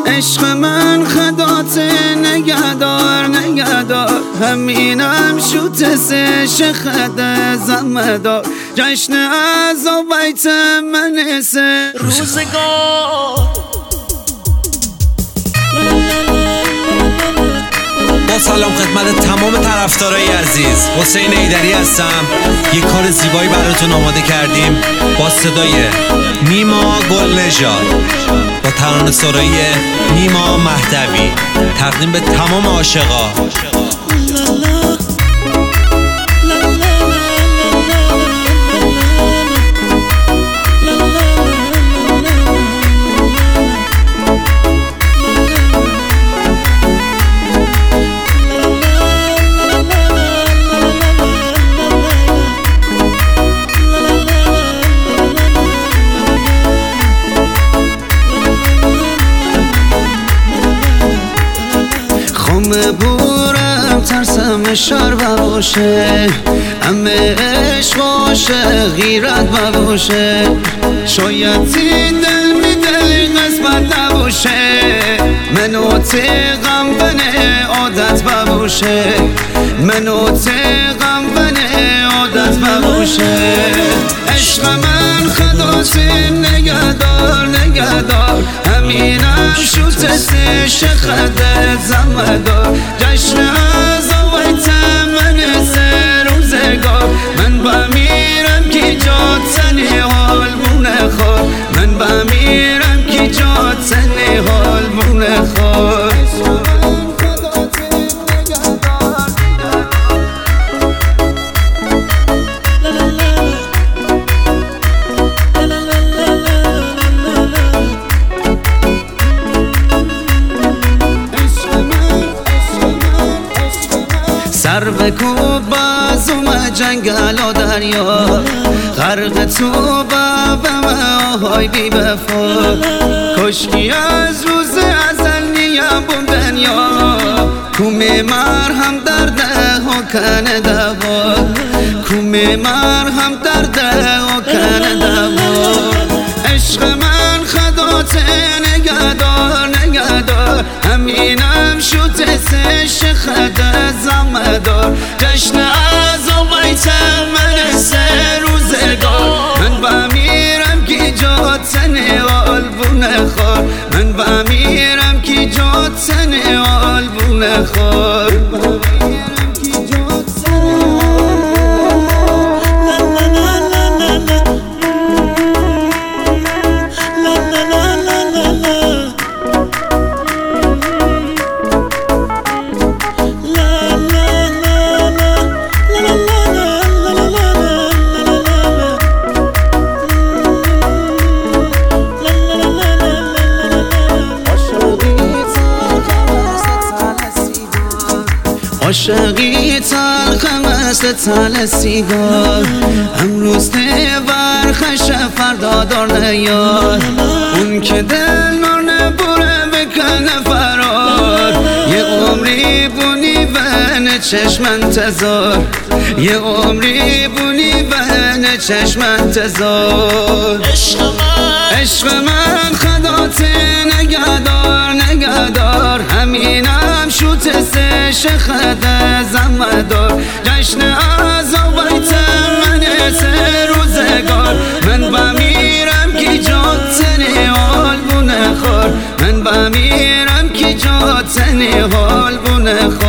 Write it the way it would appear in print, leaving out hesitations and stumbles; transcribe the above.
عشق من خدات نگهدار نگهدار، همینم شوت سه خده زمدار، جشن از بیت من سه روزگار. با سلام خدمت تمام طرفدارای عزیز، حسین ایدری هستم. یک کار زیبایی براتون آماده کردیم با صدای نیما گلنژاد با ترانه‌سرایی نیما مهدوی، تقدیم به تمام عاشقا. بورم ترسم شر باشه، همه عشق باشه غیرت باشه، شاید دل می دل قسمت نباشه، منو تقم بنه عادت باشه، منو تقم بنه عادت باشه. عشق من خدات نگهدار نگهدار، همینم شوت سه خده زمدار، جشن از بیت من سه روزگار، من بمیرم کی جات سنی حال بونه خور، من بمیرم کی جات سنی حال بونه خور. سر بکوب بازم جنگل و دریا، غرق تو بابم آهای بی بفا، کشکی از روز ازل نیم بون دنیا، کومه مرهم درده و کنه دوا، کومه مرهم درده و کنه دوا. عشق من خدات نگهدار نگهدار، همینم شوت سه خده زمدار، جشن از بیت من سه روزگار، من بمیرم کی جات سنی حال بونه خور، من بمیرم کی جات سنی حال بونه خور. عاشقی تلخ مثل تل سیگار، امروز برخش فردا دار نیار، اون که دل نار نبوره بکنه فرار، یه عمری بونی بین چشم انتظار، یه عمری بونی بین چشم انتظار. عشق من خدات نگهدار نگهدار، همینم شوت سه خده زمدار، جشن از بیت من سه روزگار، من بمیرم کی جات سنی حال بونه خور، من بمیرم کی جات سنی حال بونه خور.